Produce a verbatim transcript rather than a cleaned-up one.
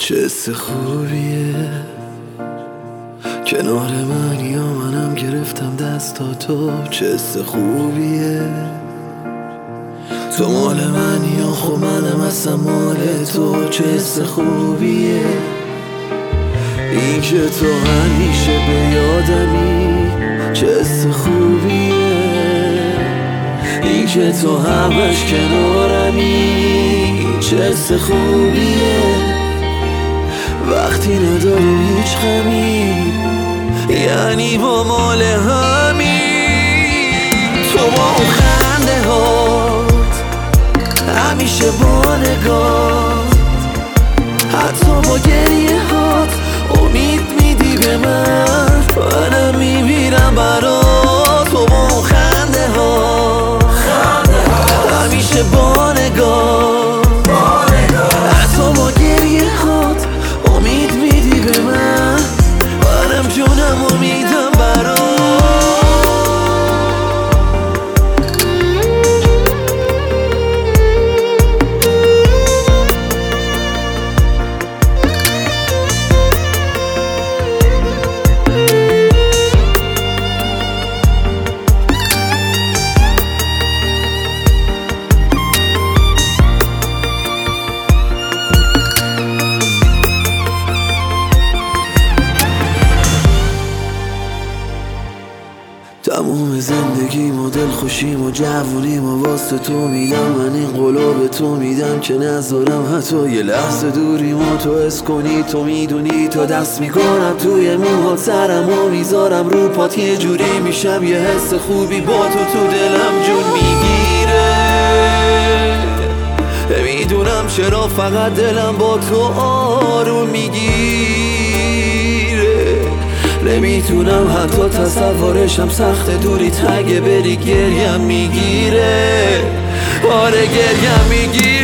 چه حس خوبیه کنار من یا منم گرفتم دستاتو. چه حس خوبیه تو مال من یا خب منم اصلا مال تو. چه حس خوبیه این که تو همیشه به یادمی. چه حس خوبیه این که تو همش کنارمی. چه حس خوبیه وقتی نداریم هیچ غمی، یعنی ما مال همی. تو با اون خنده هات همیشه با نگات، حتی با گریه هات امید میدی به من. منم میمیرم برات. تو با اون خنده هات همیشه با نگات، حتی با گریه هات امید میدی به من. منم جونم امیدم برات. تموم زندگیم و دل خوشیم و جوونیم و واسه تو میدم. من این قولو به تو میدم که نذارم حتی یه لحظه دوریم و تو حس کنی. تو میدونی تا دست میکنم توی موهات، سرم و میذارم رو پات. یه جوری میشم یه حس خوبی با تو تو دلم جون میگیره. میدونم چرا فقط دلم با تو آروم میگیره. نمیتونم حتی تصورشم، سخت دوری تگه بری گریم میگیره. آره گریم میگیره.